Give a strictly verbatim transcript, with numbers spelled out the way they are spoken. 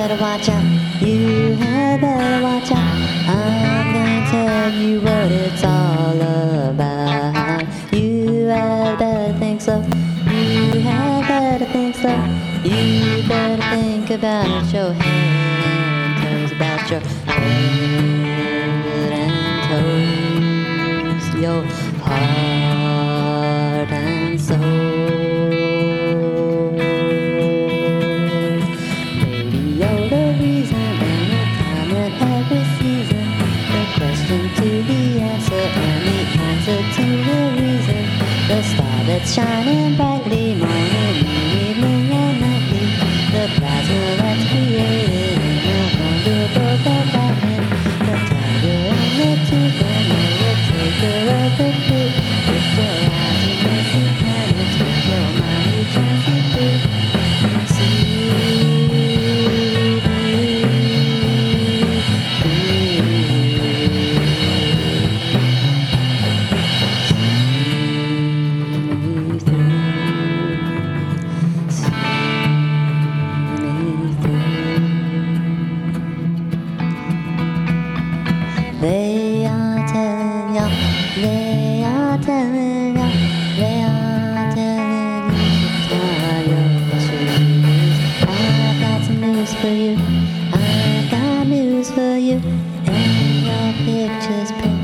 better watch out. You had better watch out. I'm gonna tell you what it's all about. You had better think so. You had better think so. You better think about your head and toes, about your head and toes, your heart and soul. Maybe you're the reason and the time and every season. The question to the answer and the answer to the reason. The star that's shining brightly morning, evening and nightly. The plasma that's created in a wonderful lightning. The tiger and the tiger, the taker of the fruit. With your eyes you can see planets, with your mind you can see through. See, they are telling ya, they are telling ya, they are telling you to tie your shoes. I've got some news for you, I've got news for you, and your picture's pretty.